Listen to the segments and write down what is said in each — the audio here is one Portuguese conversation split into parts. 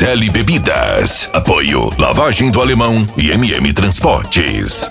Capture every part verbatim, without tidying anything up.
Gisele Bebidas. Apoio Lavagem do Alemão e M M Transportes.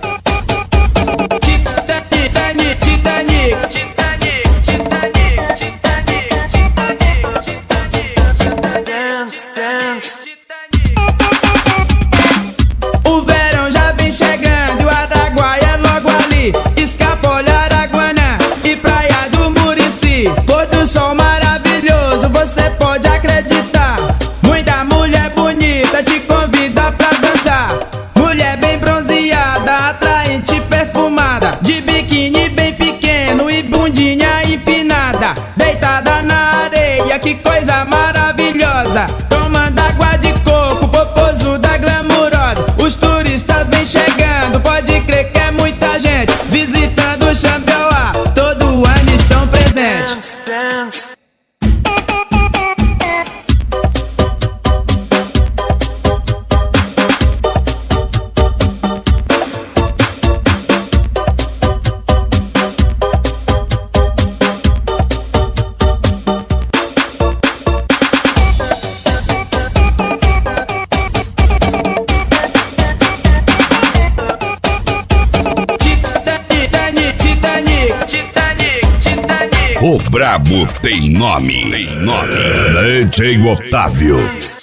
O verão já vem chegando, Araguaia é logo ali. Escapola, Araguana e Praia do Murici. Pôr do sol maravilhoso, você pode acreditar. Muita mulher bonita te convida pra dançar. Mulher bem bronzeada, atraente, perfumada, de biquíni bem pequeno e bundinha empinada, deitada na areia, que coisa maravilhosa. Tomando água de coco, popozuda glamurosa. Os turistas vêm chegando, pode crer que é muita gente visitando o Xambioá, todo ano estão presentes. Dance, dance. O brabo tem nome. Tem nome. D J Otávio.